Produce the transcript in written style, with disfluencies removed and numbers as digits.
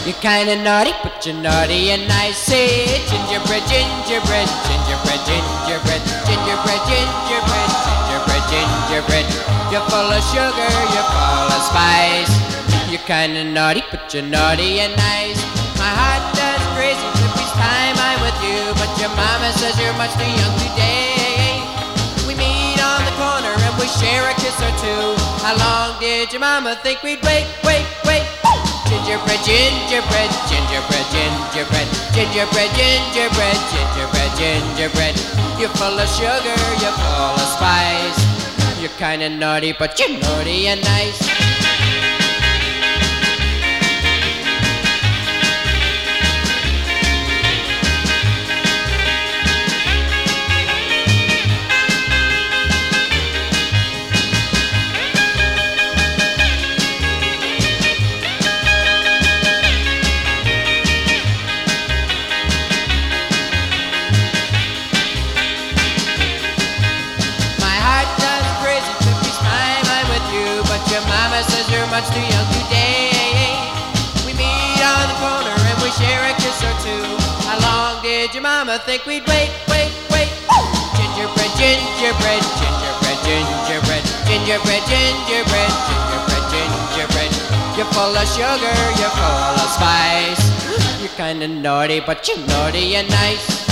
You're kinda naughty, but you're naughty and nice. Say gingerbread, gingerbread, gingerbread, gingerbread, gingerbread, gingerbread, gingerbread, gingerbread. You're full of sugar, you're full of spice. You're kinda naughty, but you're naughty and nice. My heart does crazy every time I'm with you, but your mama says you're much too young today. We meet on the corner and we share a kiss or two. How long did your mama think we'd wait? Gingerbread, gingerbread, gingerbread, gingerbread, gingerbread, gingerbread, gingerbread, gingerbread. You're full of sugar, you're full of spice. You're kinda naughty, but you're naughty and nice. Your mama says you're much too young today. We meet on the corner and we share a kiss or two. How long did your mama think we'd wait? Gingerbread, gingerbread, gingerbread, gingerbread, gingerbread, gingerbread, gingerbread, gingerbread. You're full of sugar, you're full of spice. You're kinda naughty, but you're naughty and nice.